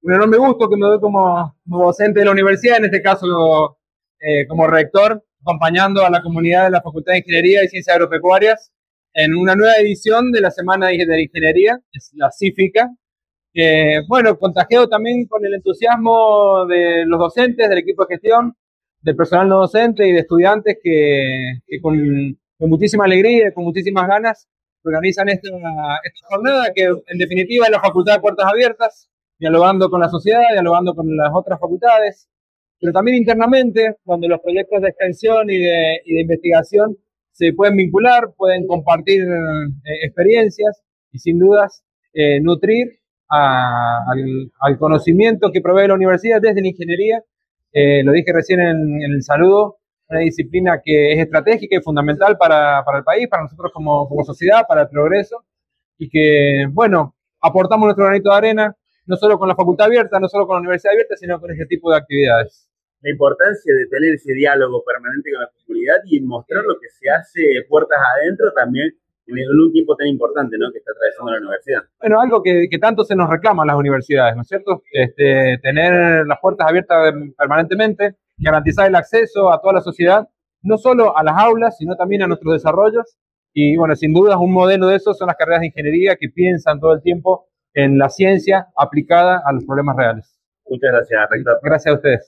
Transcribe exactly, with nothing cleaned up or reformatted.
un enorme gusto que me doy como, como docente de la universidad, en este caso eh, como rector, acompañando a la comunidad de la Facultad de Ingeniería y Ciencias Agropecuarias en una nueva edición de la Semana de la Ingeniería, es la CIFICA, que, bueno, contagiado también con el entusiasmo de los docentes, del equipo de gestión, del personal no docente y de estudiantes que, que con, con muchísima alegría y con muchísimas ganas organizan esta, esta jornada que en definitiva es la Facultad de Puertas Abiertas, dialogando con la sociedad, dialogando con las otras facultades, pero también internamente, donde los proyectos de extensión y de, y de investigación se pueden vincular, pueden compartir eh, experiencias y sin dudas eh, nutrir a, al, al conocimiento que provee la universidad desde la ingeniería. Eh, lo dije recién en, en el saludo, una disciplina que es estratégica y fundamental para, para el país, para nosotros como, como sociedad, para el progreso, y que, bueno, aportamos nuestro granito de arena, no solo con la facultad abierta, no solo con la universidad abierta, sino con este tipo de actividades. La importancia de tener ese diálogo permanente con la comunidad y mostrar lo que se hace puertas adentro también en un tiempo tan importante, ¿no?, que está atravesando la universidad. Bueno, algo que, que tanto se nos reclama a las universidades, ¿no es cierto? Este, tener las puertas abiertas permanentemente, garantizar el acceso a toda la sociedad, no solo a las aulas, sino también a nuestros desarrollos. Y bueno, sin duda un modelo de eso son las carreras de ingeniería que piensan todo el tiempo en la ciencia aplicada a los problemas reales. Muchas gracias, rector. Gracias a ustedes.